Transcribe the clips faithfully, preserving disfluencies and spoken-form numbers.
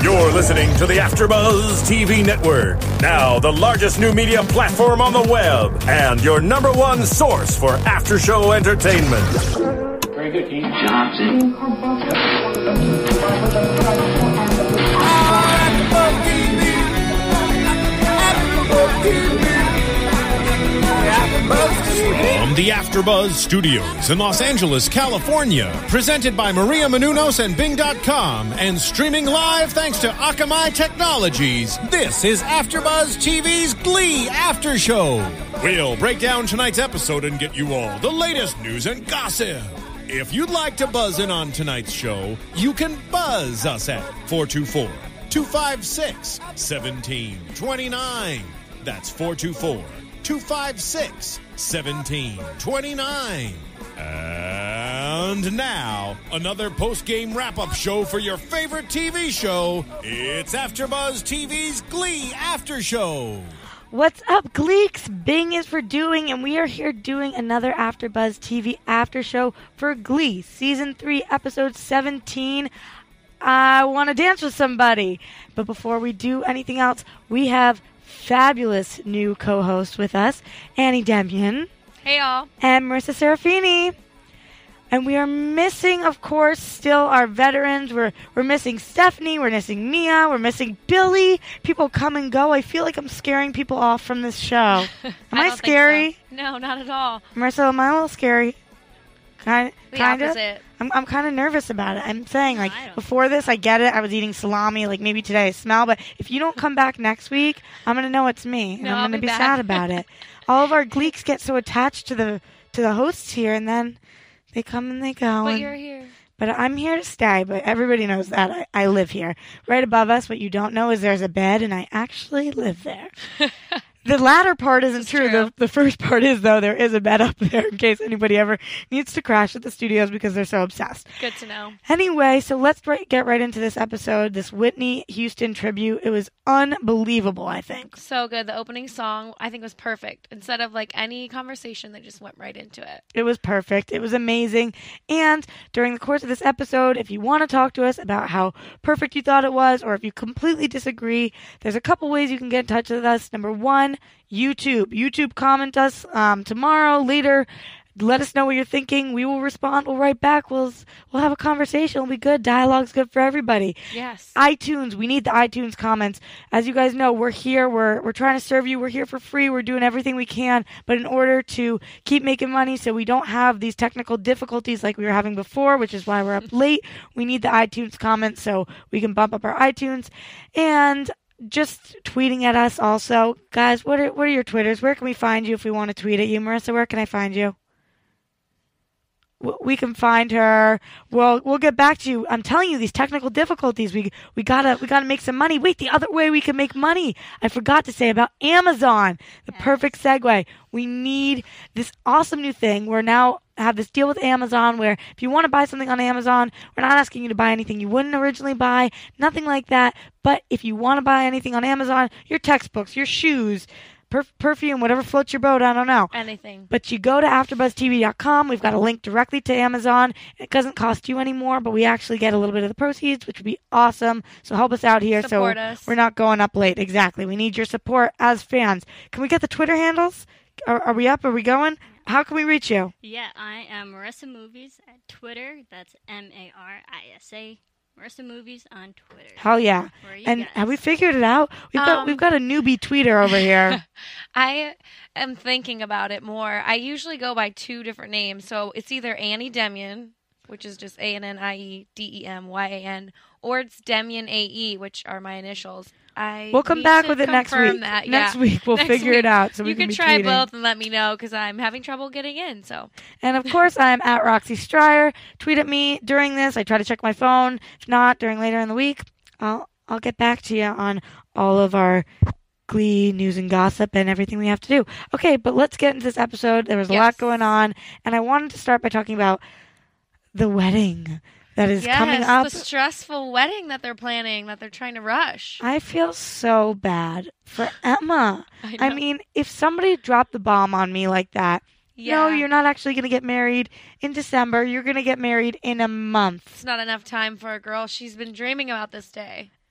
You're listening to the AfterBuzz T V Network, now the largest new media platform on the web, and your number one source for after-show entertainment. Very good, Keith Johnson. From the AfterBuzz Studios in Los Angeles, California, presented by Maria Menounos and Bing dot com, and streaming live thanks to Akamai Technologies, this is AfterBuzz T V's Glee After Show. We'll break down tonight's episode and get you all the latest news and gossip. If you'd like to buzz in on tonight's show, you can buzz us at four two four, two five six, one seven two nine. That's four two four, two five six, one seven two nine. And now, another post-game wrap-up show for your favorite T V show. It's AfterBuzz T V's Glee After Show. What's up, Gleeks? Bing is for doing, and we are here doing another AfterBuzz T V After Show for Glee, Season three, Episode seventeen. I want to dance with somebody. But before we do anything else, we have fabulous new co-host with us, Annie Demian. Hey, y'all. And Marissa Serafini. And we are missing, of course, still our veterans. We're we're missing Stephanie. We're missing Mia. We're missing Billy. People come and go. I feel like I'm scaring people off from this show. Am I, I don't scary? Think so. No, not at all. Marissa, am I a little scary? Kind, the kind of. opposite. I'm I'm kind of nervous about it. I'm saying, like, I don't before this, I get it. I was eating salami. Like, maybe today I smell. But if you don't come back next week, I'm going to know it's me. And No, I'm I'll going to be be back. sad about it. All of our Gleeks get so attached to the to the hosts here, and then they come and they go. But and, you're here. But I'm here to stay. But everybody knows that. I, I live here. Right above us, what you don't know is there's a bed, and I actually live there. The latter part isn't true. true. The, the first part is, though, there is a bed up there in case anybody ever needs to crash at the studios because they're so obsessed. Good to know. Anyway, so let's right, get right into this episode, this Whitney Houston tribute. It was unbelievable, I think. So good. The opening song, I think, was perfect. Instead of, like, any conversation, they just went right into it. It was perfect. It was amazing. And during the course of this episode, if you want to talk to us about how perfect you thought it was, or if you completely disagree, there's a couple ways you can get in touch with us. Number one, YouTube. YouTube comment us um, tomorrow, later. Let us know what you're thinking. We will respond. We'll write back. We'll we'll have a conversation. It'll be good. Dialogue's good for everybody. Yes. iTunes. We need the iTunes comments. As you guys know, we're here. We're we're trying to serve you. We're here for free. We're doing everything we can. But in order to keep making money so we don't have these technical difficulties like we were having before, which is why we're up late, we need the iTunes comments so we can bump up our iTunes. And just tweeting at us also. Guys, what are what are your Twitters? Where can we find you if we want to tweet at you? Marissa, where can I find you? We can find her. We'll we'll get back to you. I'm telling you, these technical difficulties. We we gotta we gotta make some money. Wait, the other way we can make money. I forgot to say about Amazon. The Yes. perfect segue. We need this awesome new thing. We're now have this deal with Amazon where if you want to buy something on Amazon, we're not asking you to buy anything you wouldn't originally buy, nothing like that. But if you want to buy anything on Amazon, your textbooks, your shoes, perf- perfume, whatever floats your boat, I don't know. Anything. But you go to after buzz t v dot com. We've got a link directly to Amazon. It doesn't cost you anymore, but we actually get a little bit of the proceeds, which would be awesome. So help us out here. Support so us. We're not going up late. Exactly. We need your support as fans. Can we get the Twitter handles? Are, are we up? Are we going? How can we reach you? Yeah, I am Marissa Movies at Twitter. That's M A R I S A. Marissa Movies on Twitter. Hell yeah. Where are you And guys? have we figured it out? We've got Um, we've got a newbie tweeter over here. I am thinking about it more. I usually go by two different names. So it's either Annie Demian, which is just A N N I E D E M Y A N, or it's Demian A E, which are my initials. I We'll come need back to with it next confirm week. That. Next yeah. week we'll Next figure week. it out so we you can can be try tweeting. both and let me know because I'm having trouble getting in. So And of course, I am at Roxy Stryer. Tweet at me during this. I try to check my phone. If not, during later in the week, I'll I'll get back to you on all of our Glee news and gossip and everything we have to do. Okay, but let's get into this episode. There was a Yes. lot going on, and I wanted to start by talking about the wedding that is yes, coming up. the stressful wedding that they're planning, that they're trying to rush. I feel so bad for Emma. I I know. mean, if somebody dropped the bomb on me like that, no, Yeah. you're not actually going to get married in December. You're going to get married in a month. It's not enough time for a girl. She's been dreaming about this day.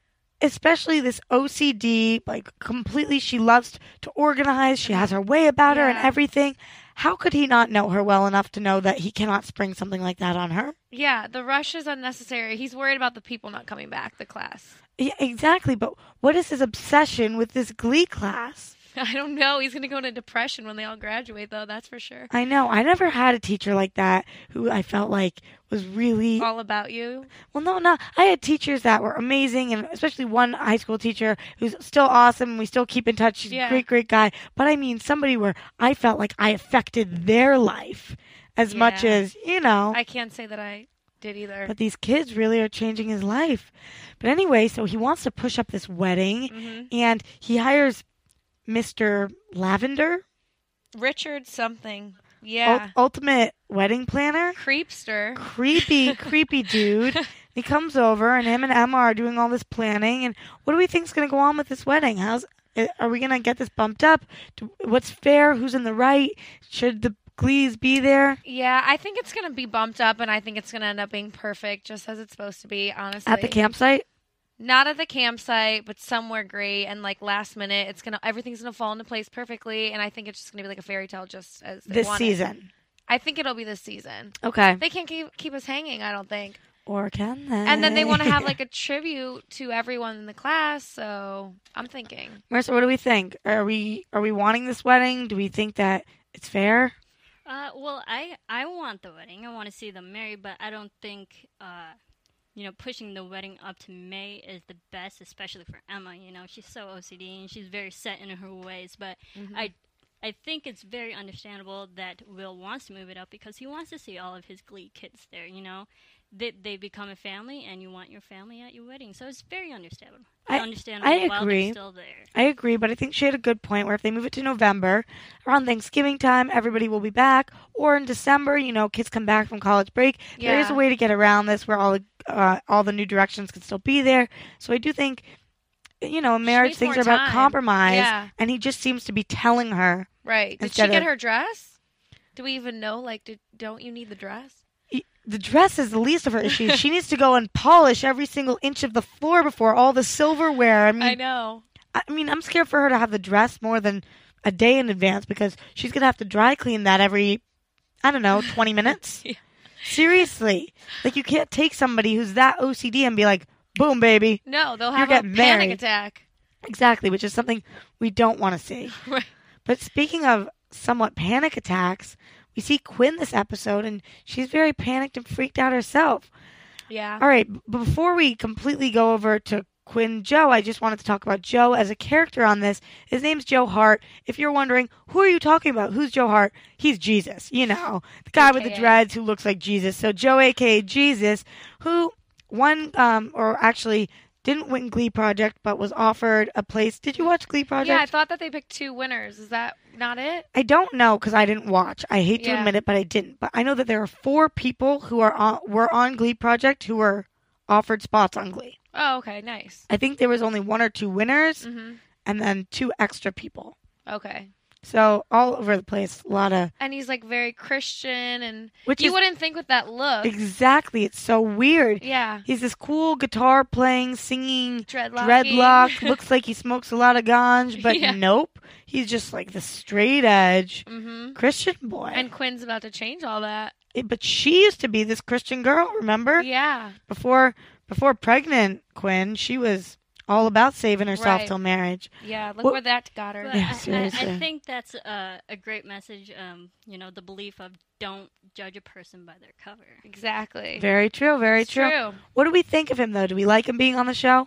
especially this O C D, like completely, she loves to organize. She has her way about her and Yeah. everything. How could he not know her well enough to know that he cannot spring something like that on her? Yeah, the rush is unnecessary. He's worried about the people not coming back, the class. Yeah, exactly. But what is his obsession with this Glee class? I don't know. He's going to go into depression when they all graduate, though. That's for sure. I know. I never had a teacher like that who I felt like was really All about you. well. No, no. I had teachers that were amazing, and especially one high school teacher who's still awesome. And we still keep in touch. She's Yeah. a great, great guy. But I mean, somebody where I felt like I affected their life as much Yeah. as you know. I can't say that I did either. But these kids really are changing his life. But anyway, so he wants to push up this wedding, Mhm. and he hires Mister Lavender, Richard something. ul- Yeah. ultimate wedding planner. Creepster. Creepy, creepy dude. He comes over, and him and Emma are doing all this planning. And what do we think is going to go on with this wedding? How's are we going to get this bumped up? Do, what's fair? Who's in the right? Should the Glees be there Yeah, I think it's going to be bumped up, and I think it's going to end up being perfect, just as it's supposed to be, honestly. at the campsite? Not at the campsite, but somewhere great, and like last minute, it's gonna everything's gonna fall into place perfectly, and I think it's just gonna be like a fairy tale, just as they This want it. season. I think it'll be this season. Okay. They can't keep keep us hanging, I don't think. Or can they? And then they want to have like a tribute to everyone in the class, so I'm thinking. Marissa, what do we think? Are we are we wanting this wedding? Do we think that it's fair? Uh, well, I I want the wedding. I want to see them married, but I don't think uh, you know, pushing the wedding up to May is the best, especially for Emma. You know, she's so O C D and she's very set in her ways. But Mm-hmm. I, I think it's very understandable that Will wants to move it up because he wants to see all of his Glee kids there. You know, they they become a family, and you want your family at your wedding, so it's very understandable. I- understandable I while agree. they're still there. I agree, but I think she had a good point where if they move it to November, around Thanksgiving time, everybody will be back. Or in December, you know, kids come back from college break. There is a Yeah. way to get around this where all the uh, all the new directions can still be there. So I do think, you know, marriage needs things more are about time. compromise, Yeah. and he just seems to be telling her. Right. Did Instead she get of- her dress? Do we even know? Like, did, don't you need the dress? The dress is the least of her issues. She needs to go and polish every single inch of the floor before all the silverware. I mean, I know. I mean, I'm scared for her to have the dress more than a day in advance because she's gonna have to dry clean that every, I don't know, twenty minutes. Yeah. Seriously, like you can't take somebody who's that O C D and be like, "Boom, baby." No, they'll You're have a getting panic married. attack. Exactly, which is something we don't want to see. Right. But speaking of somewhat panic attacks, we see Quinn this episode, and she's very panicked and freaked out herself. Yeah. All right, b- before we completely go over to Quinn Joe, I just wanted to talk about Joe as a character on this. His name's Joe Hart. If you're wondering, who are you talking about? Who's Joe Hart? He's Jesus, you know, the guy with the A K A. dreads who looks like Jesus. So Joe, a k a. Jesus, who won, um, or actually didn't win Glee Project, but was offered a place. Did you watch Glee Project? Yeah, I thought that they picked two winners. Is that not it? I don't know because I didn't watch. I hate to Yeah. admit it, but I didn't. But I know that there are four people who are on, were on Glee Project who were offered spots on Glee. Oh, okay, nice. I think there was only one or two winners hmm and then two extra people. Okay. So all over the place, a lot of And he's like very Christian, and which you is wouldn't think with that look. exactly. It's so weird. Yeah. He's this cool guitar playing, singing, Dreadlock. dreadlock. Looks like he smokes a lot of ganj, but Yeah. nope. He's just like the straight edge hmm Christian boy. And Quinn's about to change all that. It- but she used to be this Christian girl. Remember? Yeah. Before before pregnant Quinn, she was all about saving herself Right. till marriage. Yeah. Look What- where that got her. But Yeah, I- I, seriously. I think that's a, a great message. Um, you know, the belief of don't judge a person by their cover. Exactly. Very true. Very It's true. true. What do we think of him though? Do we like him being on the show?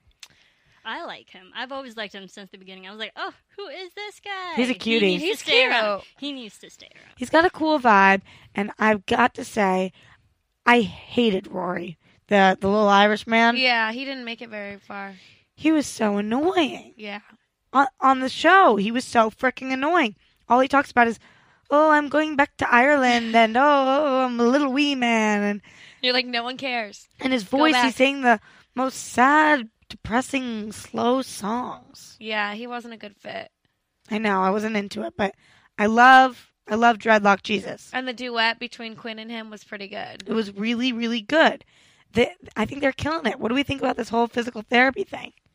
I like him. I've always liked him since the beginning. I was like, oh, who is this guy? He's a cutie. He needs He's to stay around. cute. He needs to stay around. He's got a cool vibe, and I've got to say, I hated Rory, the the little Irish man. Yeah, he didn't make it very far. He was so annoying Yeah. on on the show. He was so freaking annoying. All he talks about is, "Oh, I'm going back to Ireland," and "Oh, oh, I'm a little wee man," and You're like, no one cares. and his Go voice, back. he's saying the most sad, depressing, slow songs. Yeah, he wasn't a good fit. I know, I wasn't into it, but I love, I love Dreadlock Jesus. And the duet between Quinn and him was pretty good. It was really, really good. They, I think they're killing it. What do we think about this whole physical therapy thing?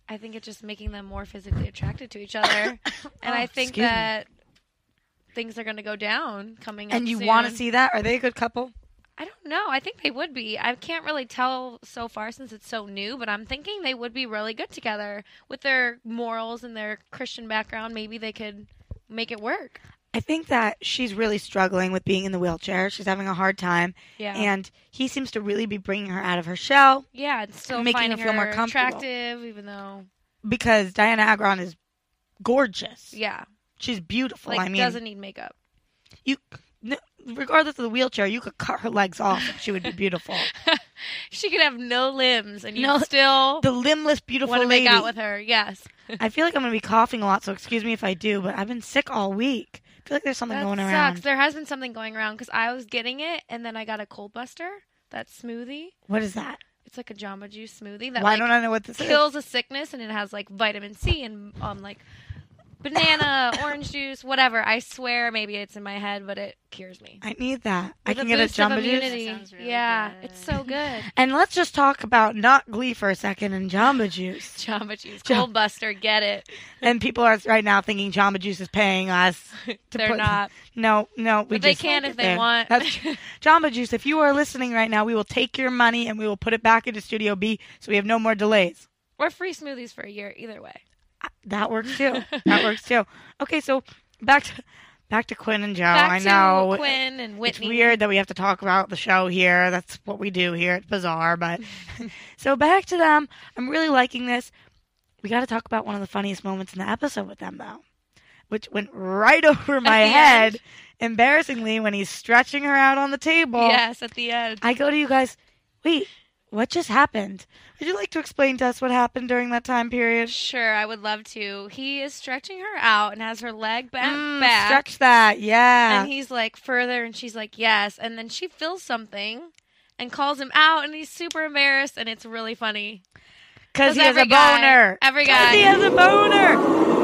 I think it's just making them more physically attracted to each other. And Oh, I think excuse me. that things are going to go down coming up And you soon. want to see that? Are they a good couple? I don't know. I think they would be. I can't really tell so far since it's so new, but I'm thinking they would be really good together with their morals and their Christian background. Maybe they could make it work. I think that she's really struggling with being in the wheelchair. She's having a hard time. Yeah. And he seems to really be bringing her out of her shell Yeah, and still making finding her feel more comfortable. attractive, even though because Diana Agron is gorgeous. yeah, She's beautiful. like I mean, doesn't need makeup. you, n- regardless of the wheelchair, you could cut her legs off and she would be beautiful. She could have no limbs, and you No, still The limbless, beautiful want to lady. make out with her. Yes, I feel like I'm going to be coughing a lot, so excuse me if I do, but I've been sick all week. I feel like there's something that going sucks. around. There has been something going around because I was getting it, and then I got a Cold Buster, that smoothie. What is that? It's like a Jamba Juice smoothie that Why like don't I know what this kills a sickness, and it has like vitamin C and um like banana, orange juice, whatever. I swear, maybe it's in my head, but it cures me. is? I need that. I With can a get a boost of Jamba Juice. immunity. That sounds really yeah, good. it's so good. And let's just talk about not Glee for a second and Jamba Juice. Jamba Juice, Jam- Cold Buster, get it. And people are right now thinking Jamba Juice is paying us. To They're put, not. No, no. We But they just can like if it they there. want. That's, Jamba Juice, if you are listening right now, we will take your money and we will put it back into Studio B so we have no more delays. Or free smoothies for a year, either way. That works too. That works too. Okay, so back to back to Quinn and Joe. Back I to know Quinn and it's Whitney. weird that we have to talk about the show here. That's what we do here. It's bizarre, but so back to them. I'm really liking this. We got to talk about one of the funniest moments in the episode with them, though, which went right over my the head, end? embarrassingly, when he's stretching her out on the table. Yes, at the end. I go to you guys. Wait, what just happened? Would you like to explain to us what happened during that time period? Sure, I would love to. He is stretching her out and has her leg bent Mm, back. Stretch that, yeah. And he's like, further, and she's like, yes. And then she feels something and calls him out, and he's super embarrassed, and it's really funny. Because he has every a guy- boner. every 'Cause guy. he has a boner.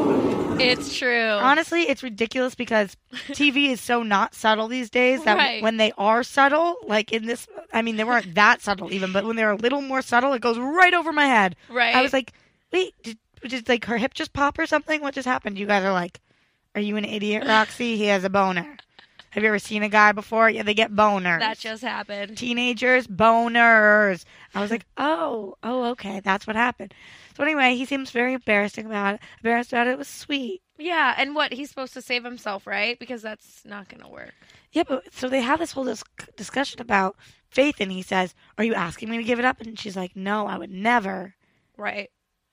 It's true. Honestly, it's ridiculous because T V is so not subtle these days that Right. when they are subtle, like in this, I mean, they weren't that subtle even, but when they're a little more subtle, it goes right over my head. Right. I was like, wait, did, did like her hip just pop or something? What just happened? You guys are like, are you an idiot, Roxy? He has a boner. Have you ever seen a guy before? Yeah, they get boners. that just happened. Teenagers, boners. I was like, oh, oh, okay, that's what happened. So anyway, he seems very embarrassing about it. Embarrassed about it. It was sweet. Yeah, and what? He's supposed to save himself, right? Because that's not going to work. Yeah, but so they have this whole dis- discussion about faith, and he says, "Are you asking me to give it up?" And she's like, "No, I would never." Right.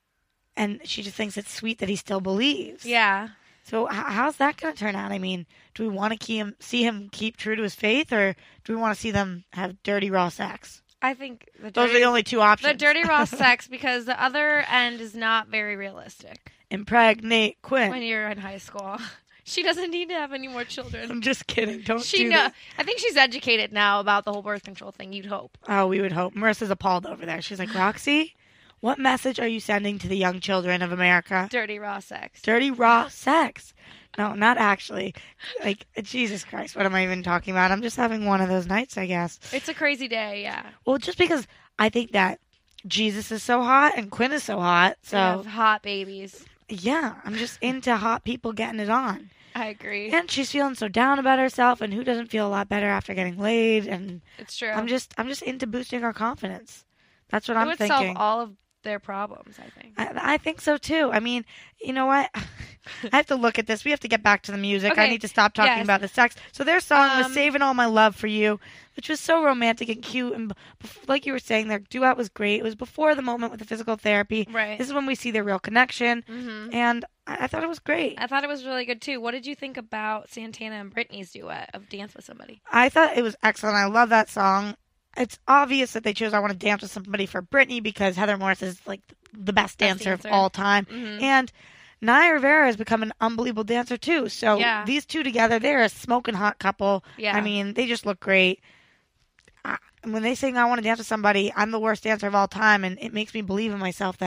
And she just thinks it's sweet that he still believes. Yeah. So h- how's that going to turn out? I mean, do we want to keep him, see him keep true to his faith, or do we want to see them have dirty raw sex? I think the Those dirty, are the only two options. the dirty raw sex, because the other end is not very realistic Impregnate Quinn. when you're in high school. She doesn't need to have any more children. I'm just kidding. Don't She do know. that. I think she's educated now about the whole birth control thing. You'd hope. Oh, we would hope. Marissa's appalled over there. She's like, Roxy, what message are you sending to the young children of America? Dirty raw sex. Dirty raw sex. No, not actually. Like, Jesus Christ, what am I even talking about? I'm just having one of those nights, I guess. It's a crazy day. Yeah. Well, just because I think that Jesus is so hot and Quinn is so hot. We have So, hot babies. yeah, I'm just into hot people getting it on. I agree. And she's feeling so down about herself, and who doesn't feel a lot better after getting laid? And It's true. I'm just, I'm just into boosting our confidence. That's what it I'm would thinking. solve all of their problems, I think. I, I think so too. I mean, you know what? I have to look at this. We have to get back to the music. I Okay. need to stop talking Yes. about the sex. So their song was Um, "Saving All My Love for You," which was so romantic and cute. And bef- like you were saying, their duet was great. It was before the moment with the physical therapy. Right. This is when we see their real connection, hmm and I, I thought it was great. I thought it was really good too. What did you think about Santana and Britney's duet of Dance with Somebody? I thought it was excellent. I love that song. It's obvious that they chose "I Want to Dance with Somebody" for Britney because Heather Morris is like the best dancer, dancer. of all time. Mhm. And Naya Rivera has become an unbelievable dancer too. So Yeah. these two together, they're a smoking hot couple. Yeah. I mean, they just look great. I, when they sing "I Want to Dance with Somebody," I'm the worst dancer of all time, and it makes me believe in myself that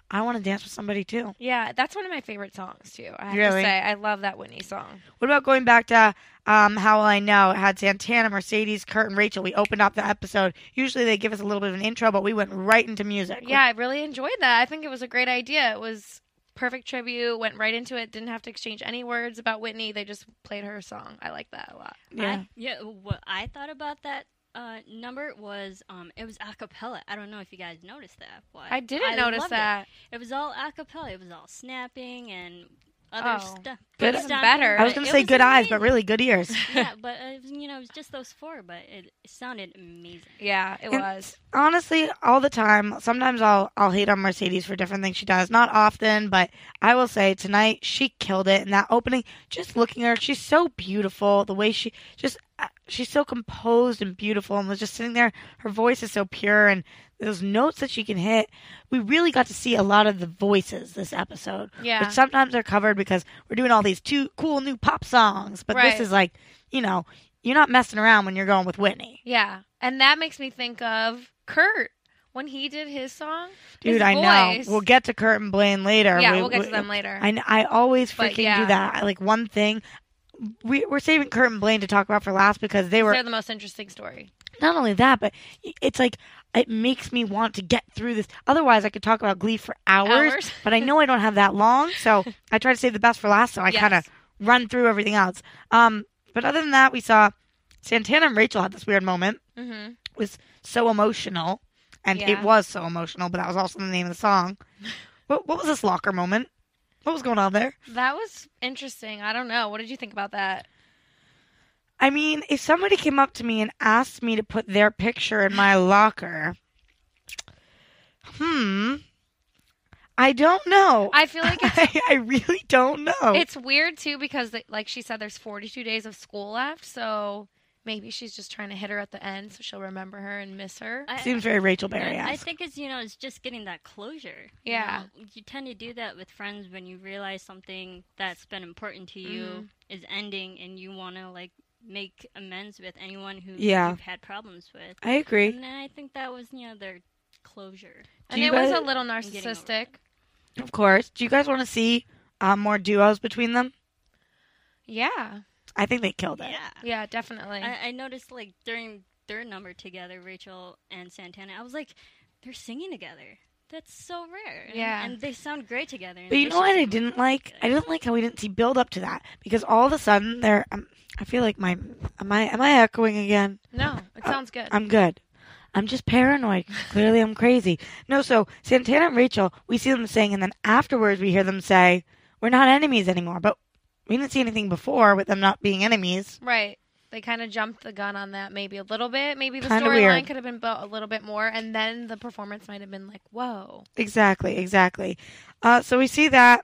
I want to dance with somebody too. Yeah, that's one of my favorite songs too. I have Really? to say, I love that Whitney song. What about going back to um, How Will I Know? It had Santana, Mercedes, Kurt, and Rachel. We opened up the episode. Usually they give us a little bit of an intro, but we went right into music. Yeah, I really enjoyed that. I think it was a great idea. It was perfect tribute. Went right into it. Didn't have to exchange any words about Whitney. They just played her song. I like that a lot. Yeah. I, yeah. What I thought about that uh, number was um, it was a cappella. I don't know if you guys noticed that. But I didn't notice loved that. It. it was all a cappella. It was all snapping and other Oh. stuff. Good- Even Stomping, better. I was but going to it say good eyes, but amazing. really good ears. Yeah, but uh, it was, you know, it was just those four, but it, it sounded amazing. Yeah, it And was. Honestly, all the time. Sometimes I'll I'll hate on Mercedes for different things she does. Not often, but I will say tonight she killed it in that opening. Just looking at her, she's so beautiful. The way she just uh, she's so composed and beautiful, and was just sitting there. Her voice is so pure, and those notes that she can hit. We really got to see a lot of the voices this episode. Yeah. Which sometimes are covered because we're doing all these two cool new pop songs, but Right. this is like, you know, you're not messing around when you're going with Whitney. Yeah, and that makes me think of Kurt when he did his song. Dude, His I know. voice- We'll get to Kurt and Blaine later. Yeah, We- we'll get we- to them later. I, kn- I always But freaking yeah. do that. I, like, one thing, we, we're saving Kurt and Blaine to talk about for last because they were, They're the most interesting story. not only that, but it's like, it makes me want to get through this. Otherwise, I could talk about Glee for hours, Hours. but I know I don't have that long, so I try to save the best for last, so I Yes. kind of run through everything else. Um, but other than that, we saw Santana and Rachel had this weird moment. Mm-hmm. It was so emotional, and Yeah. it was so emotional, but that was also the name of the song. What, what was this locker moment? What was going on there? That was interesting. I don't know. What did you think about that? I mean, if somebody came up to me and asked me to put their picture in my locker, hmm, I don't know. I feel like it's I, I really don't know. It's weird too because, like she said, there's forty-two days of school left, so maybe she's just trying to hit her at the end so she'll remember her and miss her. I, Seems very Rachel I, I Berry-esque. think it's, you know, it's just getting that closure. you Yeah. know. You tend to do that with friends when you realize something that's been important to you Mhm. is ending and you want to, like, make amends with anyone who Yeah. you've had problems with. I agree. And I think that was, you know, their closure. and you it was guys- a little getting over narcissistic. it. Of course. Do you guys want to see um, more duos between them? Yeah, I think they killed it. Yeah. yeah, definitely. I, I noticed, like, during their number together, Rachel and Santana, I was like, they're singing together. That's so rare. And- Yeah. And, they sound great together. But you know what I didn't like? I didn't like how we didn't see build up to that because all of a sudden they're. Um, I feel like my am I am I echoing again? no, it sounds good. I'm good. I'm just paranoid. Clearly, I'm crazy. No, so Santana and Rachel, we see them saying, and then afterwards we hear them say, "We're not enemies anymore." But we didn't see anything before with them not being enemies. Right. They kind of jumped the gun on that maybe a little bit. Maybe the Kinda weird. storyline could have been built a little bit more, and then the performance might have been like, whoa. Exactly, exactly. Uh, so we see that.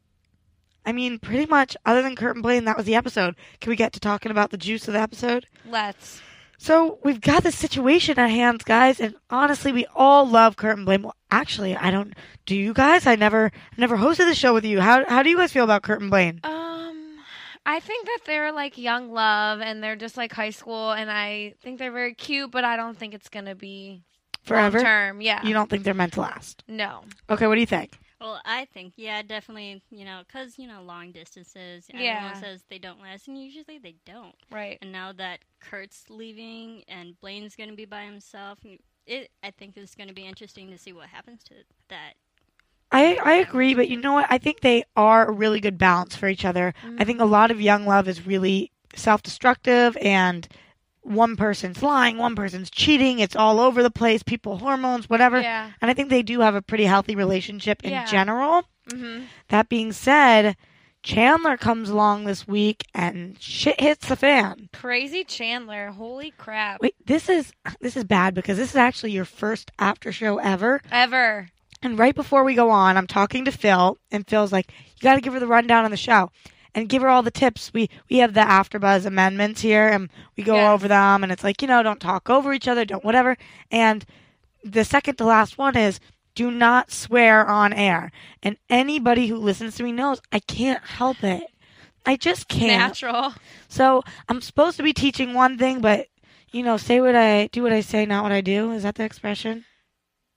I mean, pretty much, other than Kurt and Blaine, that was the episode. Can we get to talking about the juice of the episode? Let's. So we've got this situation at hand, guys, and honestly, we all love Kurt and Blaine. Well, actually, I don't. Do you guys? I never, never hosted the show with you. How how do you guys feel about Kurt and Blaine? Um, I think that they're like young love, and they're just like high school, and I think they're very cute, but I don't think it's going to be Forever? long term. Yeah. You don't think they're meant to last? No. Okay, what do you think? Well, I think, yeah, definitely, you know, because, you know, long distances, Yeah. everyone says they don't last, and usually they don't. Right. And now that Kurt's leaving and Blaine's going to be by himself, it I think it's going to be interesting to see what happens to that. I, I agree, but you know what? I think they are a really good balance for each other. I think a lot of young love is really self-destructive, and one person's lying, one person's cheating. It's all over the place. People, hormones, whatever. Yeah. And I think they do have a pretty healthy relationship in Yeah. general. Mm-hmm. That being said, Chandler comes along this week and shit hits the fan. Crazy Chandler. Holy crap. Wait, this is this is bad because this is actually your first after show ever. Ever. And right before we go on, I'm talking to Phil, and Phil's like, "You got to give her the rundown on the show, and give her all the tips." We we have the AfterBuzz amendments here, and we go Yes. over them, and it's like, you know, don't talk over each other, don't whatever. And the second to last one is, do not swear on air. And anybody who listens to me knows I can't help it. I just can't. Natural. So I'm supposed to be teaching one thing, but you know, say what I do, what I say, not what I do. Is that the expression?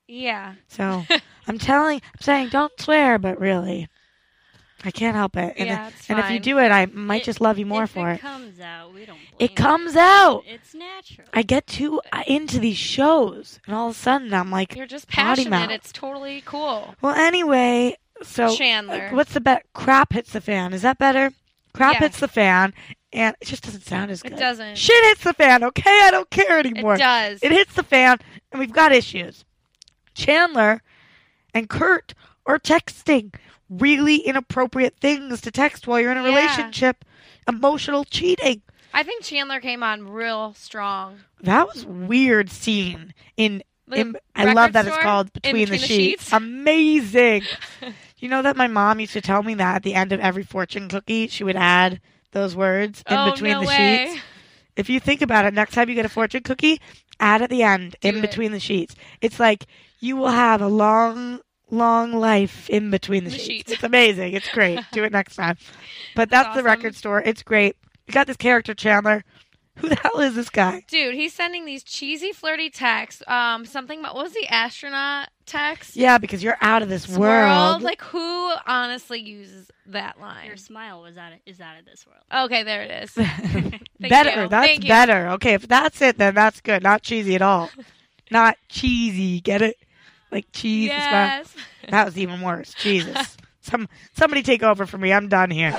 Yeah. So I'm telling, I'm saying, don't swear, but really, I can't help it. And, Yeah, it's and if you fine. do it, I might It- just love you more if for it it. comes out, we don't blame It you. comes out. It's natural. I get too uh, into these shows, and all of a sudden I'm like, You're just potty passionate. mouth. It's totally cool. well, anyway. So Chandler. uh, what's the bet? Crap hits the fan. Is that better? Crap Yeah. hits the fan, and it just doesn't sound as good. It doesn't. Shit hits the fan. Okay, I don't care anymore. It does. It hits the fan, and we've got issues. Chandler and Kurt are texting really inappropriate things to text while you're in a Yeah. relationship. Emotional cheating. I think Chandler came on real strong. That was weird scene in. The in I record love that it's store? called In Between, the, Between the sheets. Sheets? Amazing. You know that my mom used to tell me that at the end of every fortune cookie, she would add those words in oh, between no the way. sheets. If you think about it, next time you get a fortune cookie, add at the end Do in it. between the sheets. It's like you will have a long, long life in between the, The sheets. sheets. It's amazing. It's great. Do it next time. But that's, That's the awesome. record store. It's great. You got this character, Chandler. Who the hell is this guy? Dude, he's sending these cheesy, flirty texts. Um, something about, what was the astronaut text? Yeah, because you're out of this This world. Like, who honestly uses that line? Your smile was out of, is out of this world. Okay, there it is. Thank better. you. That's Thank you. better. Okay, if that's it, then that's good. Not cheesy at all. Not cheesy. Get it? Like cheese. the smell. Yes. That was even worse. Jesus. Some somebody take over for me. I'm done here.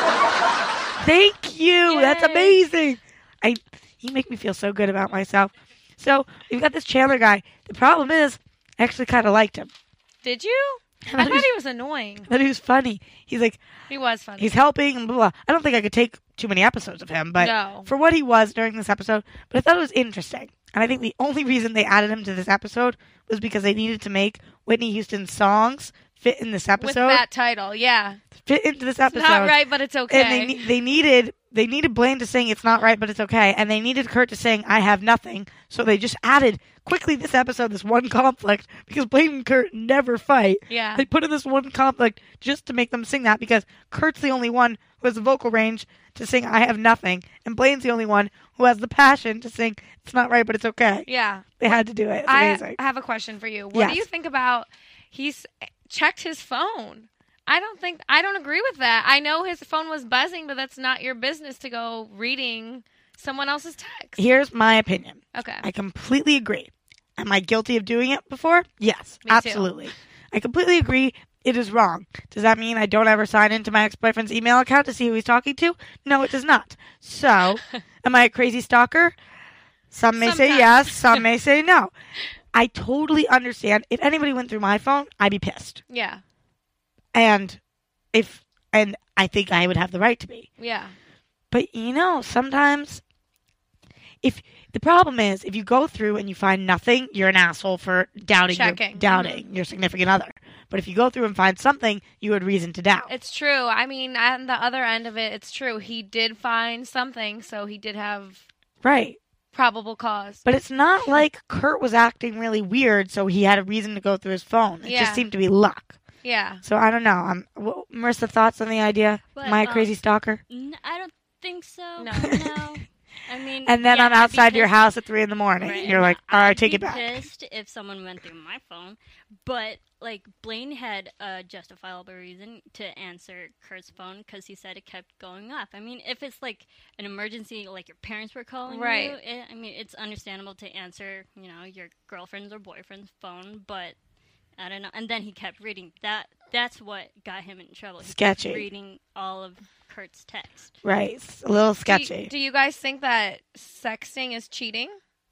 Thank you. That's Yay. amazing. I you make me feel so good about myself. So we've got this Chandler guy. The problem is, I actually kind of liked him. Did you? I thought he thought was- he was annoying. I thought he was funny. He's like He was funny. he's helping and blah, blah. I don't think I could take too many episodes of him, but No. for what he was during this episode, but I thought it was interesting. And I think the only reason they added him to this episode was because they needed to make Whitney Houston's songs fit in this With episode. that title, yeah. Fit into this It's episode. not right, but it's okay. And they ne- they needed they needed Blaine to sing "It's Not Right, But It's Okay," and they needed Kurt to sing "I Have Nothing." So they just added quickly this episode, this one conflict, because Blaine and Kurt never fight. Yeah. They put in this one conflict just to make them sing that because Kurt's the only one who has the vocal range to sing "I Have Nothing," and Blaine's the only one who has the passion to sing "It's Not Right, But It's Okay." Yeah. They had to do it. It's amazing. I have a question for you. What Yes. do you think about he's checked his phone? I don't think I don't agree with that. I know his phone was buzzing, but that's not your business to go reading someone else's text. Here's my opinion. Okay. I completely agree. Am I guilty of doing it before? Yes, Me too. absolutely. I completely agree. It is wrong. Does that mean I don't ever sign into my ex-boyfriend's email account to see who he's talking to? No, it does not. So, am I a crazy stalker? Some may say Sometimes. yes, some may say no. I totally understand. If anybody went through my phone, I'd be pissed. Yeah. And if and I think I would have the right to be. Yeah. But you know, sometimes if the problem is if you go through and you find nothing, you're an asshole for doubting your, Checking. doubting your significant other. But if you go through and find something, you had reason to doubt. It's true. I mean, on the other end of it, it's true. He did find something, so he did have Right. probable cause. But it's not like Kurt was acting really weird, so he had a reason to go through his phone. It Yeah. just seemed to be luck. Yeah. So I don't know. I'm, well, Marissa, thoughts on the idea? But, Am I a um, crazy stalker? N- I don't think so. No. No. I mean, And then yeah, I'm I'd be outside your pissed- house at three in the morning. Right, and You're and like, all right, I'd take be it back. Pissed if someone went through my phone, but like Blaine had a justifiable reason to answer Kurt's phone because he said it kept going off. I mean, if it's like an emergency, like your parents were calling Right. you, it, I mean, it's understandable to answer, you know, your girlfriend's or boyfriend's phone, but I don't know. And then he kept reading. That that's what got him in trouble. He kept Sketchy. reading all of Kurt's text. Right. It's a little Do sketchy. you, do you guys think that sexting is cheating?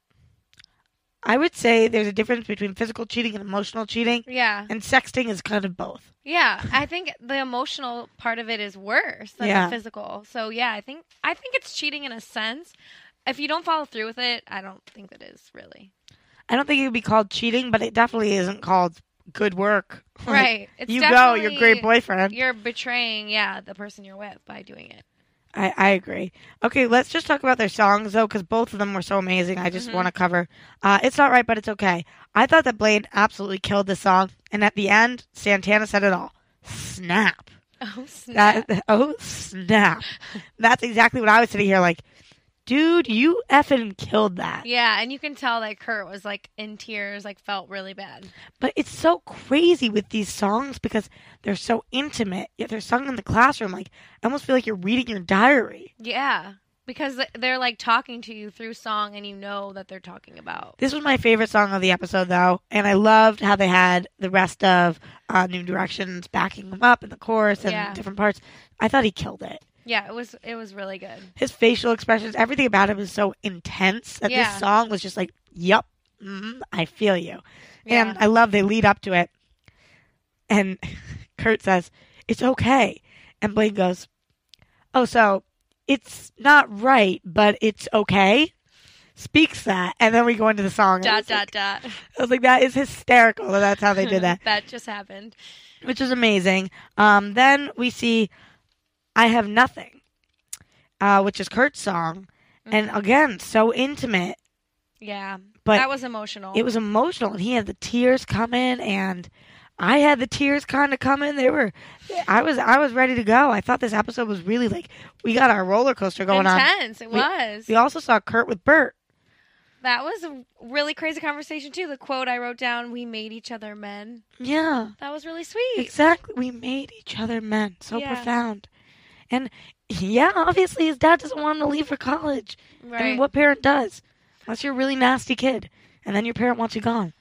I would say there's a difference between physical cheating and emotional cheating, Yeah. and sexting is kind of both. Yeah, I think the emotional part of it is worse than Yeah. the physical. So yeah, I think I think it's cheating in a sense. If you don't follow through with it, I don't think it is really. I don't think it would be called cheating, but it definitely isn't called good work. Like, Right. It's you go, you're a definitely- great boyfriend. You're betraying, yeah, the person you're with by doing it. I, I agree. Okay, let's just talk about their songs, though, because both of them were so amazing. I just Mhm. want to cover. Uh, it's Not Right, But It's Okay. I thought that Blaine absolutely killed this song, and at the end, Santana said it all. Snap. Oh snap! That, oh, snap. That's exactly what I was sitting here like, dude, you effing killed that. Yeah, and you can tell that Kurt was like in tears, like felt really bad. But it's so crazy with these songs because they're so intimate, yet they're sung in the classroom. Like, I almost feel like you're reading your diary. Yeah, because they're like talking to you through song, and you know that they're talking about. This was my favorite song of the episode, though, and I loved how they had the rest of uh, New Directions backing them up in the chorus and Yeah. different parts. I thought he killed it. Yeah, it was it was really good. His facial expressions, everything about him was so intense that Yeah. this song was just like, yup, mm, I feel you. Yeah. And I love they lead up to it. And Kurt says, it's okay. And Blaine goes, oh, so it's not right, but it's okay? Speaks that. And then we go into the song. and I Dot was dot like- dot. I was like, that is hysterical that that's how they did that, That just happened. which was amazing. Um, then we see I Have Nothing, uh, which is Kurt's song. And again, so intimate. Yeah, But that was emotional. It was emotional, and he had the tears coming, and I had the tears kind of coming. They were, I was, I was ready to go. I thought this episode was really like we got our roller coaster going on. intense. It We- was. We also saw Kurt with Bert. That was a really crazy conversation too. The quote I wrote down: "We made each other men." Yeah, That was really sweet. exactly. We made each other men. So Yeah. profound. And yeah, obviously his dad doesn't want him to leave for college. Right. I mean, what parent does? Unless you're a really nasty kid, and then your parent wants you gone.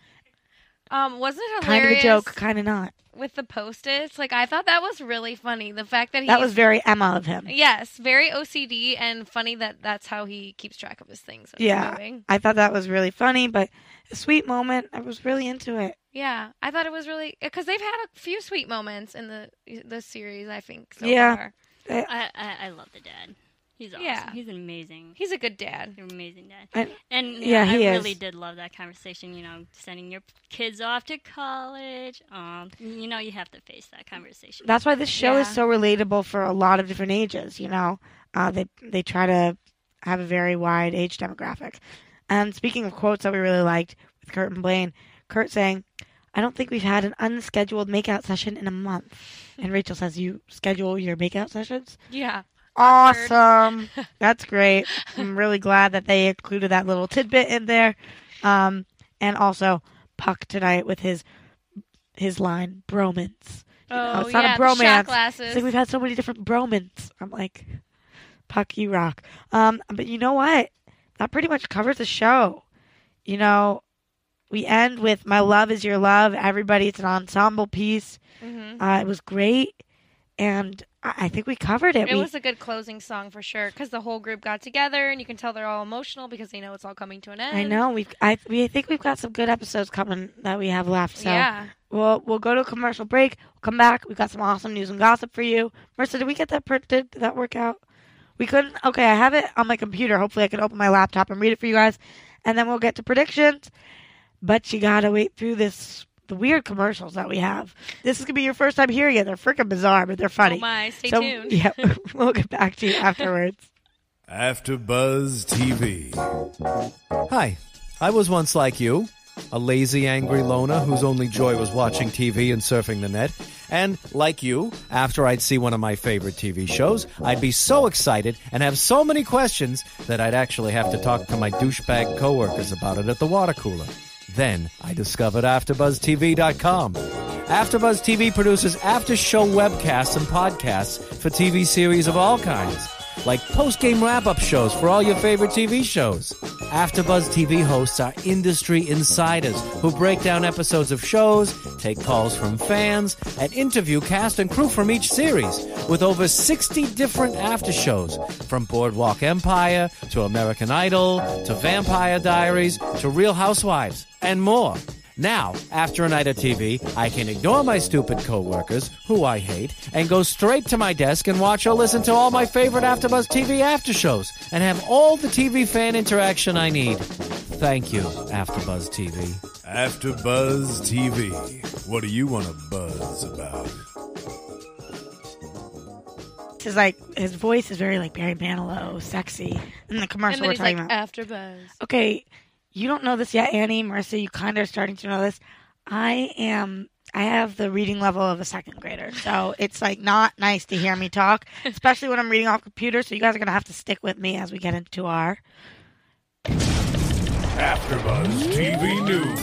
Um, wasn't it Kind of hilarious a joke, kind of not. with the post-its? Like, I thought that was really funny. The fact that he That was very Emma of him. yes, very O C D, and funny that that's how he keeps track of his things. When Yeah. he's moving. I thought that was really funny, but a sweet moment. I was really into it. Yeah, I thought it was really because they've had a few sweet moments in the the series. I think so Yeah. far. I, I, I love the dad. He's awesome. Yeah. He's an amazing. He's a good dad. He's an amazing dad. I- And Yeah, yeah, he I is. really did love that conversation. You know, sending your kids off to college. Um, you know, you have to face that conversation. That's why this show is Yeah. so relatable for a lot of different ages. You know, uh, they they try to have a very wide age demographic. And speaking of quotes that we really liked with Kurt and Blaine, Kurt saying, "I don't think we've had an unscheduled makeout session in a month." And Rachel says, "You schedule your makeout sessions?" Yeah. Awesome. That's great. I'm really glad that they included that little tidbit in there. Um, and also Puck tonight with his his line, bromance. You know, Oh it's not yeah, a the bromance. shot glasses. It's like we've had so many different bromance. I'm like, Puck, you rock. Um, but you know what? That pretty much covers the show. You know, we end with "My Love Is Your Love." Everybody, it's an ensemble piece. Mhm. Uh, it was great, and I, I think we covered it. It we, was a good closing song for sure because the whole group got together and you can tell they're all emotional because they know it's all coming to an end. I know we've. I we I think we've got some good episodes coming that we have left. So Yeah. we'll we'll go to a commercial break. We'll come back. We've got some awesome news and gossip for you. Marissa, did we get that printed? Did that work out? We couldn't. Okay, I have it on my computer. Hopefully, I can open my laptop and read it for you guys, and then we'll get to predictions. But you gotta wait through this. The weird commercials that we have. This is gonna be your first time hearing it. They're freaking bizarre, but they're funny. Oh my, stay so, tuned. Yeah, we'll get back to you afterwards. After Buzz T V. Hi, I was once like you, a lazy, angry loner whose only joy was watching T V and surfing the net. And, like you, after I'd see one of my favorite T V shows, I'd be so excited and have so many questions that I'd actually have to talk to my douchebag coworkers about it at the water cooler. Then I discovered after buzz T V dot com. AfterBuzz T V produces after-show webcasts and podcasts for T V series of all kinds, like post-game wrap-up shows for all your favorite T V shows. AfterBuzz T V hosts are industry insiders who break down episodes of shows, take calls from fans, and interview cast and crew from each series, with over sixty different after-shows, from Boardwalk Empire to American Idol to Vampire Diaries to Real Housewives, and more. Now, after a night of T V, I can ignore my stupid coworkers, who I hate, and go straight to my desk and watch or listen to all my favorite AfterBuzz T V after shows, and have all the T V fan interaction I need. Thank you, AfterBuzz T V. After Buzz T V. What do you want to buzz about? It's like his voice is very like Barry Manilow, sexy. In the commercial And then we're he's talking like, about. after Buzz. Okay, you don't know this yet, Annie, Marissa. You kind of are starting to know this. I am. I have the reading level of a second grader, so it's like not nice to hear me talk, especially when I'm reading off computer. So you guys are gonna have to stick with me as we get into our AfterBuzz T V News.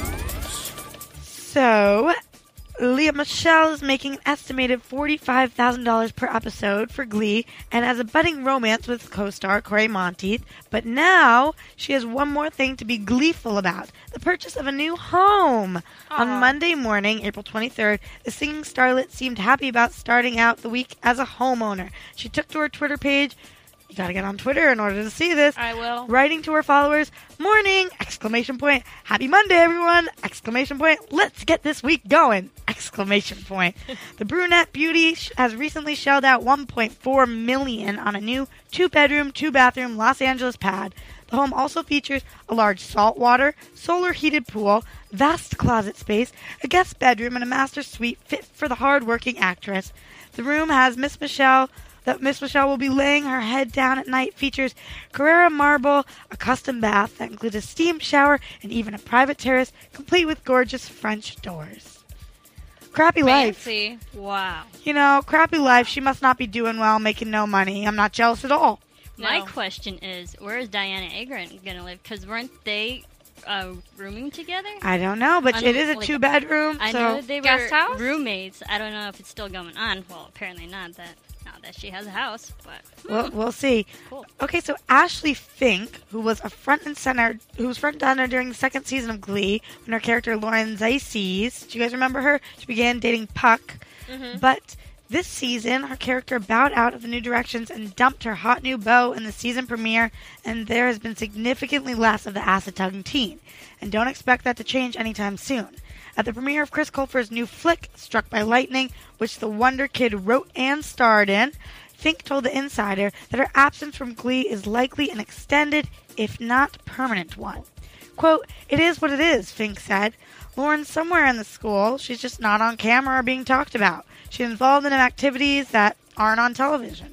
So, Lea Michele is making an estimated forty-five thousand dollars per episode for Glee and has a budding romance with co-star Corey Monteith. But now she has one more thing to be gleeful about, the purchase of a new home. Aww. On Monday morning, April twenty-third, the singing starlet seemed happy about starting out the week as a homeowner. She took to her Twitter page. You gotta get on Twitter in order to see this. I will. Writing to her followers, morning, exclamation point, happy Monday, everyone, exclamation point, let's get this week going, exclamation point. The brunette beauty has recently shelled out one point four million dollars on a new two-bedroom, two-bathroom Los Angeles pad. The home also features a large saltwater, solar-heated pool, vast closet space, a guest bedroom, and a master suite fit for the hard-working actress. The room has Miss Michele... that Miss Michele will be laying her head down at night features Carrara marble, a custom bath that includes a steam shower, and even a private terrace complete with gorgeous French doors. Crappy life. Fancy. Wow. You know, crappy life. She must not be doing well, making no money. I'm not jealous at all. My No. question is, where is Diana Agron gonna live? Because weren't they uh, rooming together? I don't know, but I it know, is a like, two-bedroom, I so... know they were Guest house? roommates. I don't know if it's still going on. Well, apparently not. That not that she has a house, but We'll, we'll see. Cool. Okay, so Ashley Fink, who was a front and center, who was front and center during the second season of Glee, when her character Lauren Zayces, do you guys remember her? She began dating Puck, but this season her character bowed out of the New Directions and dumped her hot new beau in the season premiere, and there has been significantly less of the acid-tugging teen, and don't expect that to change anytime soon. At the premiere of Chris Colfer's new flick, Struck by Lightning, which the Wonder Kid wrote and starred in, Fink told The Insider that her absence from Glee is likely an extended, if not permanent one. Quote, "It is what it is," Fink said. Lauren's somewhere in the school. She's just not on camera or being talked about. She's involved in activities that aren't on television.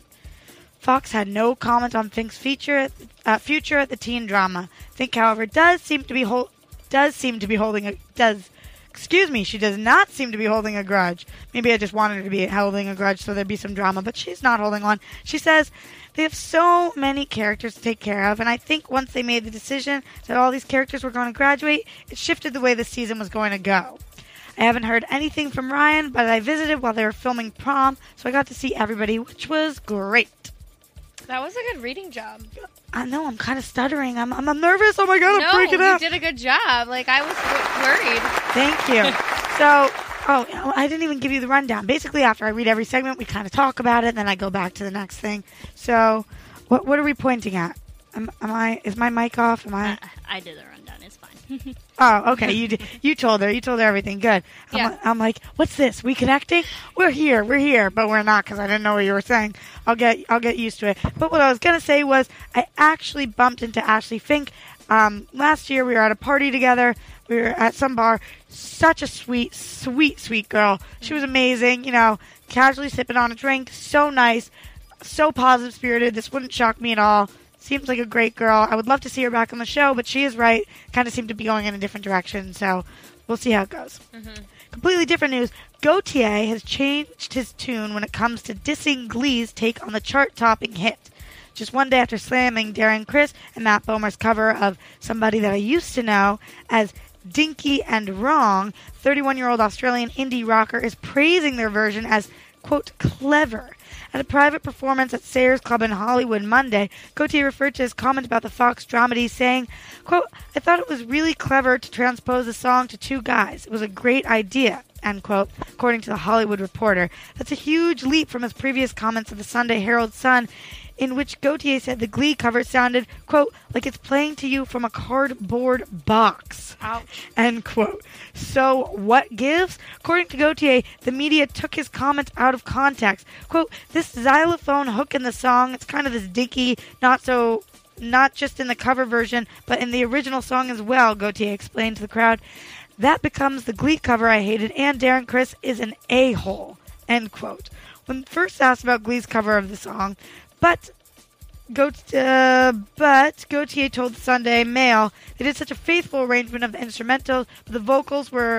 Fox had no comment on Fink's feature, uh, future at the teen drama. Fink, however, does seem to be hol- does seem to be holding a does. Excuse me, she does not seem to be holding a grudge. Maybe I just wanted her to be holding a grudge so there'd be some drama, but she's not holding one. She says, they have so many characters to take care of, and I think once they made the decision that all these characters were going to graduate, it shifted the way the season was going to go. I haven't heard anything from Ryan, but I visited while they were filming Prom, so I got to see everybody, which was great. That was a good reading job. I know, I'm kind of stuttering. I'm, I'm, I'm nervous. Oh my God, I'm no, freaking you out. did a good job. Like, I was w- worried. Thank you. So, oh, I didn't even give you the rundown. Basically, after I read every segment, we kind of talk about it, and then I go back to the next thing. So, what what are we pointing at? Am, am I? Is my mic off? Am I? I, I did the rundown. It's fine. Oh, okay. You did, you told her. You told her everything. Good. I'm, Yeah. li- I'm like, what's this? We connecting? We're here. We're here, but we're not because I didn't know what you were saying. I'll get I'll get used to it. But what I was gonna say was, I actually bumped into Ashley Fink. Um, last year we were at a party together. We were at some bar. Such a sweet, sweet, sweet girl. She was amazing. You know, casually sipping on a drink. So nice. So positive spirited. This wouldn't shock me at all. Seems like a great girl. I would love to see her back on the show, but she is right. Kind of seemed to be going in a different direction, so we'll see how it goes. Mm-hmm. Completely different news. Gautier has changed his tune when it comes to dissing Glee's take on the chart-topping hit. Just one day after slamming Darren Criss and Matt Bomer's cover of Somebody That I Used to Know as dinky and wrong, thirty-one-year-old Australian indie rocker is praising their version as, quote, clever. At a private performance at Sayers Club in Hollywood Monday, Gautier referred to his comment about the Fox dramedy saying, quote, I thought it was really clever to transpose the song to two guys. It was a great idea, end quote, according to the Hollywood Reporter. That's a huge leap from his previous comments of the Sunday Herald Sun, in which Gautier said the Glee cover sounded, quote, like it's playing to you from a cardboard box. Ouch. End quote. So, what gives? According to Gautier, the media took his comment out of context. Quote, this xylophone hook in the song, it's kind of this dinky, not so, not just in the cover version, but in the original song as well, Gautier explained to the crowd. That becomes the Glee cover I hated, and Darren Criss is an a-hole. End quote. When first asked about Glee's cover of the song, But, Gaut- uh, but Gautier told the Sunday Mail they did such a faithful arrangement of the instrumentals, but the vocals were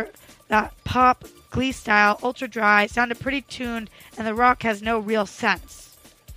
That pop Glee style, ultra dry, sounded pretty tuned, and The Rock has no real sense.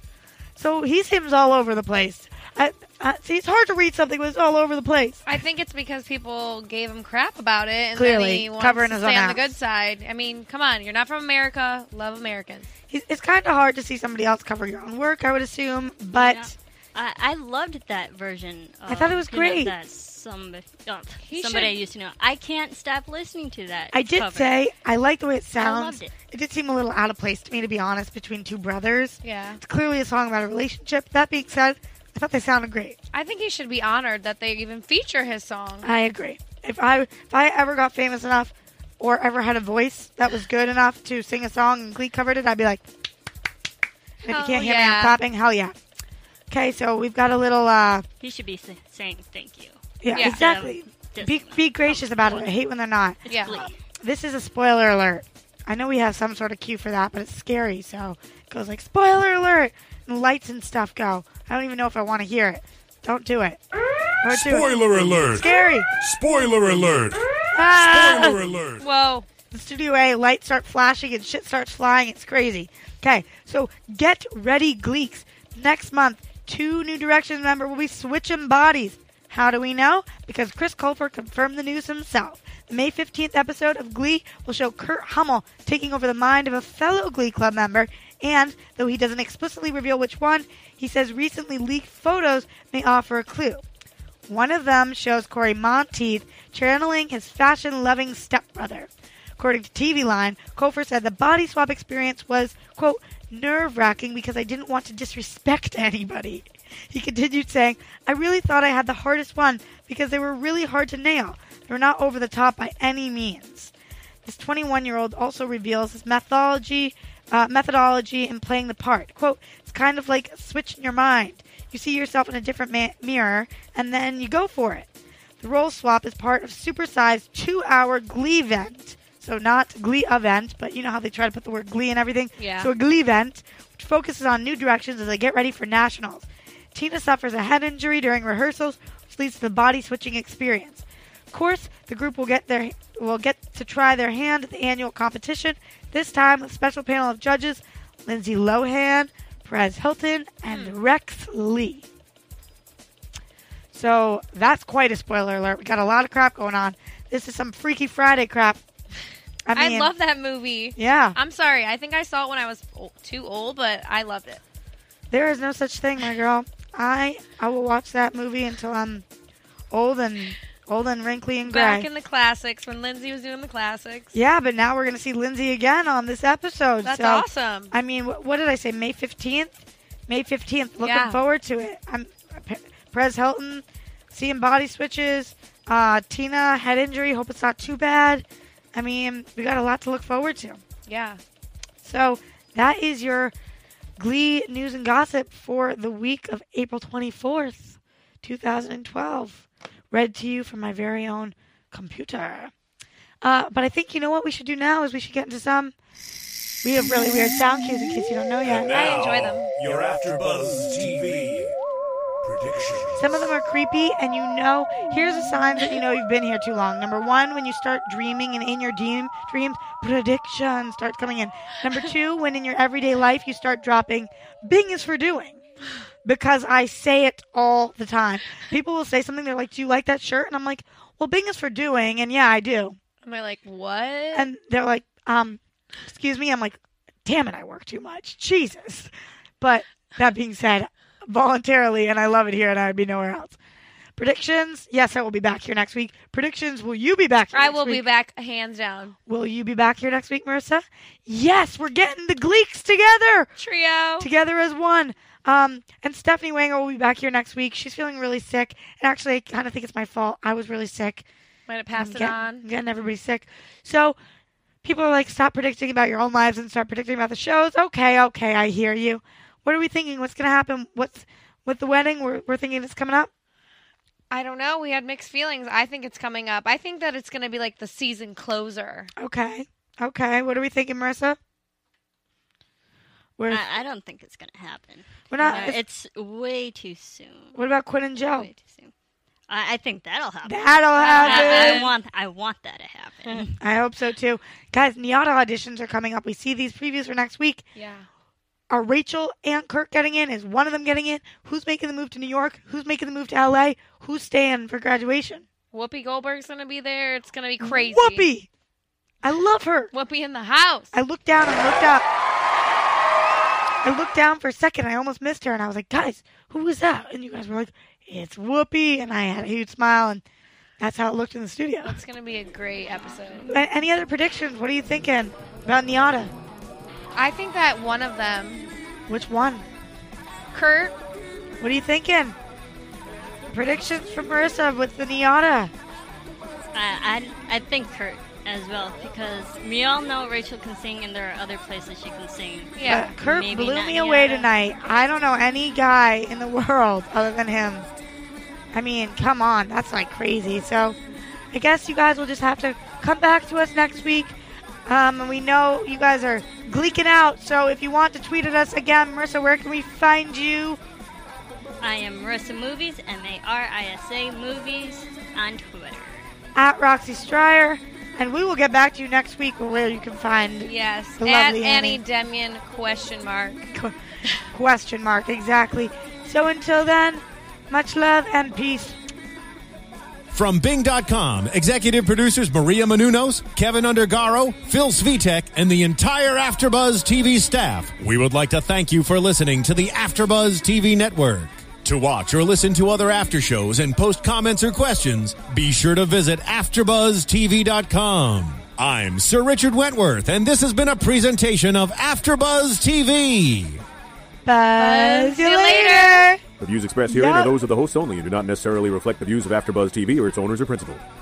So he seems all over the place. I, I, see, it's hard to read something when it's all over the place. I think it's because people gave him crap about it, and Clearly, then he wants covering to his stay own on the ass. good side. I mean, come on, you're not from America. Love Americans. He's, it's kind of hard to see somebody else cover your own work, I would assume, but Yeah. I, I loved that version. Of, I thought it was you know, great. that somebody, oh, He somebody I should- used to know. I can't stop listening to that. I did cover. say I like the way it sounds. loved it. It did seem a little out of place to me, to be honest, between two brothers. Yeah. It's clearly a song about a relationship. That being said, I thought they sounded great. I think he should be honored that they even feature his song. I agree. If I if I ever got famous enough or ever had a voice that was good enough to sing a song and Glee covered it, I'd be like, and if you Hell can't hear me, I'm yeah. clapping. Hell yeah. Okay, so we've got a little, uh, He should be sa- saying thank you. yeah, Yeah. exactly. Just Be, be gracious about it. I hate when they're not. It's Yeah. Glee. This is a spoiler alert. I know we have some sort of cue for that, but it's scary, so it goes like, spoiler alert! And lights and stuff go. I don't even know if I want to hear it. Don't do it. Don't do it. Spoiler alert! Scary! Spoiler alert! Ah! Spoiler alert! Whoa. The Studio A, lights start flashing and shit starts flying. It's crazy. Okay, so get ready, Gleeks. Next month, two New Directions members will be switching bodies. How do we know? Because Chris Colfer confirmed the news himself. The May fifteenth episode of Glee will show Kurt Hummel taking over the mind of a fellow Glee Club member, and, though he doesn't explicitly reveal which one, he says recently leaked photos may offer a clue. One of them shows Corey Monteith channeling his fashion-loving stepbrother. According to T V Line, Colfer said the body swap experience was, quote, nerve-wracking because I didn't want to disrespect anybody. He continued saying, I really thought I had the hardest one because they were really hard to nail. They were not over the top by any means. This twenty-one-year-old also reveals his methodology, uh, methodology in playing the part. Quote, it's kind of like switching your mind. You see yourself in a different ma- mirror, and then you go for it. The role swap is part of supersized two-hour Glee event. So not Glee event, but you know how they try to put the word Glee and everything? Yeah. So a Glee event, which focuses on New Directions as they get ready for nationals. Tina suffers a head injury during rehearsals, which leads to the body-switching experience. Of course, the group will get their will get to try their hand at the annual competition, this time with a special panel of judges, Lindsay Lohan, Perez Hilton, and Rex Lee. So that's quite a spoiler alert. We got a lot of crap going on. This is some Freaky Friday crap. I I, mean, love that movie. yeah. I'm sorry. I think I saw it when I was o- too old, but I loved it. There is no such thing, my girl. I I will watch that movie until I'm old and old and wrinkly and gray. Back in the classics when Lindsay was doing the classics. Yeah, but now we're going to see Lindsay again on this episode. That's so, awesome. I mean, what, what did I say? May fifteenth? May fifteenth. Looking Yeah. forward to it. I'm Pe- Perez Hilton, seeing body switches. Uh, Tina, head injury. Hope it's not too bad. I mean, we got a lot to look forward to. Yeah. So that is your Glee news and gossip for the week of April twenty-fourth, twenty twelve. Read to you from my very own computer. Uh, but I think you know what we should do now is we should get into some. We have really weird sound cues in case you don't know yet. I enjoy them. Your AfterBuzz T V predictions. Some of them are creepy, and you know, here's a sign that you know you've been here too long. Number one, when you start dreaming, and in your dream, dreams, predictions start coming in. Number two, when in your everyday life you start dropping, Bing is for doing. Because I say it all the time. People will say something, they're like, do you like that shirt? And I'm like, well, Bing is for doing, and yeah, I do. And they're like, what? And they're like, um, excuse me. I'm like, damn it, I work too much. Jesus. But that being said, voluntarily, and I love it here, and I'd be nowhere else. Predictions, yes, I will be back here next week. Predictions, will you be back here I next will week? be back, hands down. Will you be back here next week, Marissa? Yes, we're getting the Gleeks together. Trio. Together as one. Um, and Stephanie Wanger will be back here next week. She's feeling really sick. And actually, I kind of think it's my fault. I was really sick. Might have passed I'm it getting, on. Getting everybody sick. So people are like, stop predicting about your own lives and start predicting about the shows. Okay, okay, I hear you. What are we thinking? What's going to happen? What's with the wedding? We're, we're thinking it's coming up? I don't know. We had mixed feelings. I think it's coming up. I think that it's going to be like the season closer. Okay. Okay. What are we thinking, Marissa? We're, I, I don't think it's gonna happen. we're not. You know, it's way too soon. what about Quinn and Joe? Way too soon. I, I think that'll happen. That'll happen. I, I want I want that to happen. I hope so too. Guys, Niata auditions are coming up. We see these previews for next week. Yeah. Are Rachel and Kurt getting in? Is one of them getting in? Who's making the move to New York? Who's making the move to L A? Who's staying for graduation? Whoopi Goldberg's going to be there. It's going to be crazy. Whoopi! I love her. Whoopi in the house. I looked down and looked up. I looked down for a second. I almost missed her, and I was like, guys, who was that? And you guys were like, it's Whoopi. And I had a huge smile, and that's how it looked in the studio. It's going to be a great episode. A- Any other predictions? What are you thinking about Niata? I think that one of them, Which one? Kurt, What are you thinking? Predictions from Marissa with the Niata. I, I I think Kurt as well, because we all know Rachel can sing, and there are other places she can sing. yeah. But Kurt Maybe blew not me away Niata. tonight. I don't know any guy in the world other than him. I mean, come on. That's like crazy. So I guess you guys will just have to come back to us next week. Um, and we know you guys are gleeking out. So if you want to tweet at us again, Marissa, where can we find you? I am Marissa Movies, M A R I S A Movies, on Twitter. At Roxy Stryer. And we will get back to you next week where you can find Yes. the At lovely Annie Annie. Demian, question mark. Qu- question mark, exactly. So until then, much love and peace. From Bing dot com, executive producers Maria Menounos, Kevin Undergaro, Phil Svitek, and the entire AfterBuzz T V staff, we would like to thank you for listening to the AfterBuzz T V network. To watch or listen to other after shows and post comments or questions, be sure to visit after buzz T V dot com. I'm Sir Richard Wentworth, and this has been a presentation of AfterBuzz T V. Buzz you you later. later. The views expressed herein Yep. are those of the hosts only and do not necessarily reflect the views of AfterBuzz T V or its owners or principals.